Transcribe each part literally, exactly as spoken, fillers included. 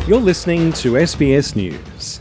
You're listening to S B S News.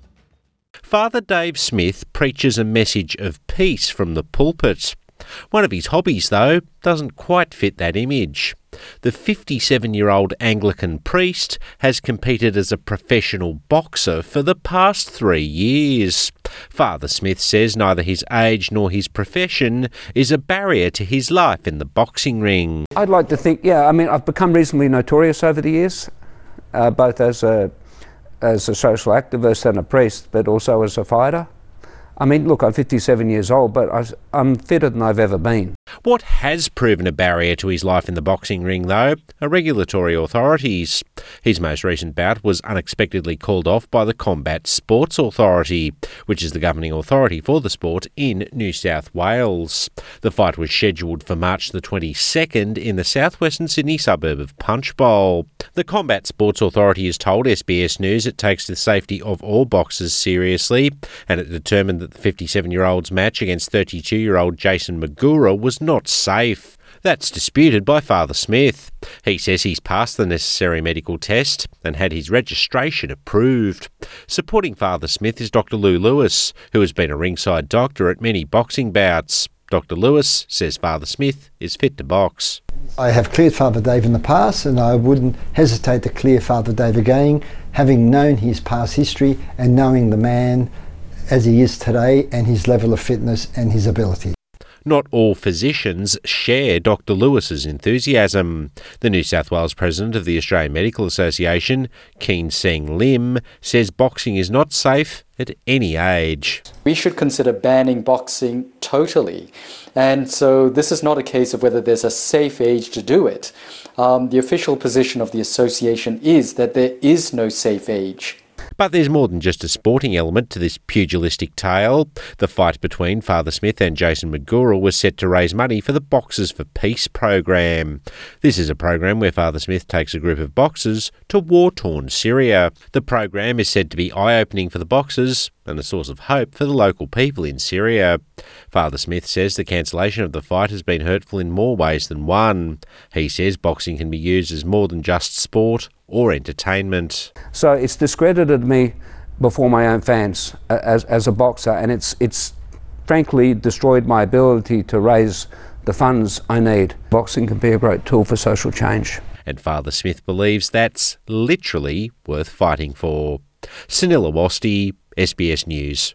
Father Dave Smith preaches a message of peace from the pulpit. One of his hobbies, though, doesn't quite fit that image. The fifty-seven-year-old Anglican priest has competed as a professional boxer for the past three years. Father Smith says neither his age nor his profession is a barrier to his life in the boxing ring. I'd like to think, yeah, I mean, I've become reasonably notorious over the years, uh, both as a, as a social activist and a priest, but also as a fighter. I mean, look, I'm fifty-seven years old, but I, I'm fitter than I've ever been. What has proven a barrier to his life in the boxing ring, though, are regulatory authorities. His most recent bout was unexpectedly called off by the Combat Sports Authority, which is the governing authority for the sport in New South Wales. The fight was scheduled for March the twenty-second in the southwestern Sydney suburb of Punchbowl. The Combat Sports Authority has told S B S News it takes the safety of all boxers seriously, and it determined that the fifty-seven-year-old's match against thirty-two-year-old Jason Magura was not safe. That's disputed by Father Smith. He says he's passed the necessary medical test and had his registration approved. Supporting Father Smith is Doctor Lou Lewis, who has been a ringside doctor at many boxing bouts. Doctor Lewis says Father Smith is fit to box. I have cleared Father Dave in the past, and I wouldn't hesitate to clear Father Dave again, having known his past history and knowing the man as he is today and his level of fitness and his ability. Not all physicians share Doctor Lewis's enthusiasm. The New South Wales president of the Australian Medical Association, Keen Seng Lim, says boxing is not safe at any age. We should consider banning boxing totally. And so this is not a case of whether there's a safe age to do it. Um, the official position of the association is that there is no safe age. But there's more than just a sporting element to this pugilistic tale. The fight between Father Smith and Jason Magura was set to raise money for the Boxers for Peace program. This is a program where Father Smith takes a group of boxers to war-torn Syria. The program is said to be eye-opening for the boxers and a source of hope for the local people in Syria. Father Smith says the cancellation of the fight has been hurtful in more ways than one. He says boxing can be used as more than just sport or entertainment. So it's discredited me before my own fans as, as a boxer, and it's, it's frankly destroyed my ability to raise the funds I need. Boxing can be a great tool for social change. And Father Smith believes that's literally worth fighting for. Sunil Awasthi, S B S News.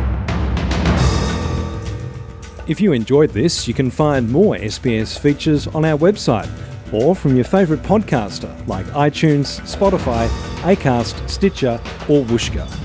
If you enjoyed this, you can find more S B S features on our website or from your favourite podcaster like iTunes, Spotify, Acast, Stitcher or Whooshkaa.